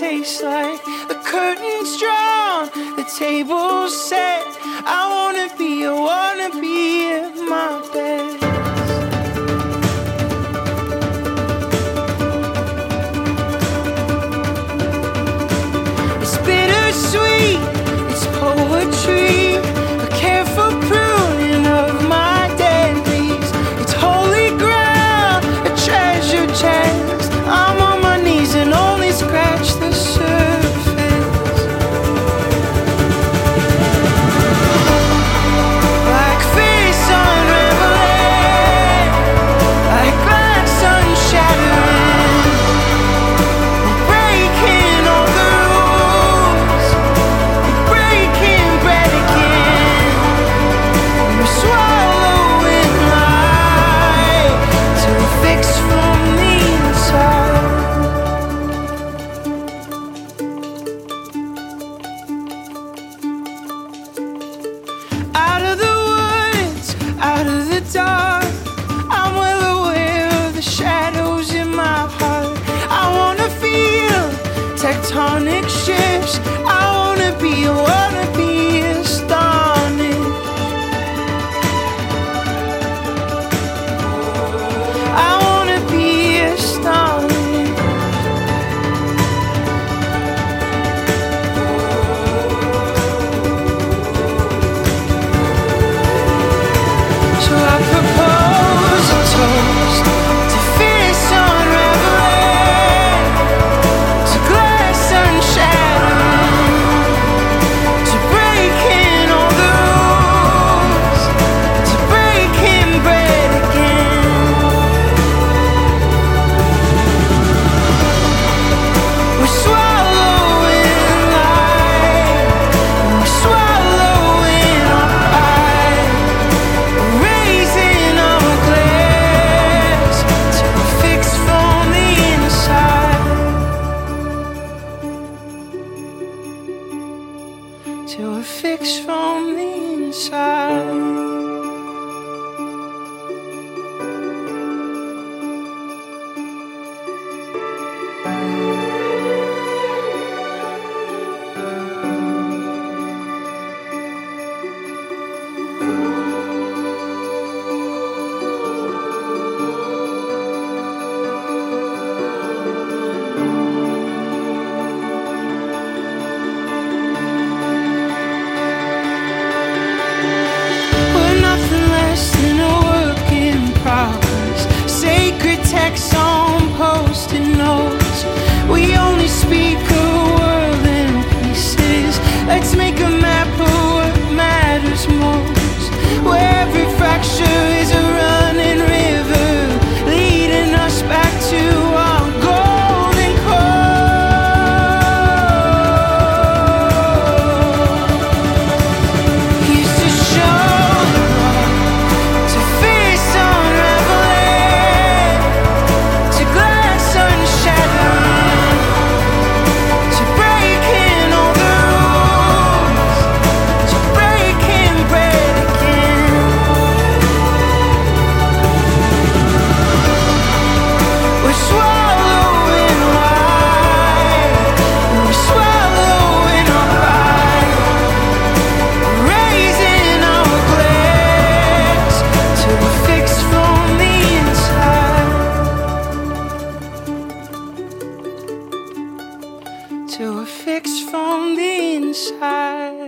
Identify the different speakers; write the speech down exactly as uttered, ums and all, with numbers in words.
Speaker 1: tastes like. The curtains drawn, the table set. I wanna be, I wanna be at my best. It's bittersweet, it's poetry, a careful pruning of my dead leaves. It's holy ground, a treasure chest. I'm on my knees and only scratch the surface. Like fish unraveling, like glass unshattering, breaking all the rules, breaking bread again. We're swallowing light till we fix from the inside. Out of the woods, out of the dark, I'm well aware of the shadows in my heart. I wanna feel tectonic shifts. I wanna be, I wanna be astonished. I wanna be astonished. So I propose a toast to fish unraveling, to glass unshattering, to breaking all the rules, to breaking bread again. We're swallowing light, we're swallowing our pride, raising our glass till we fix from the inside, till we fix from the inside. We're nothing less than a work in progress. Sacred texts on post-it notes. We only speak a world in pieces. Let's make a map of what matters most, where every fracture is a running river, leading us back to our golden core. Used to show the light, to fish unraveling, to glass unshattering, to breaking all the rules, to breaking bread again. We're swallowing light, we're swallowing our pride, raising our glass till we fix from the inside, till we fix from the inside.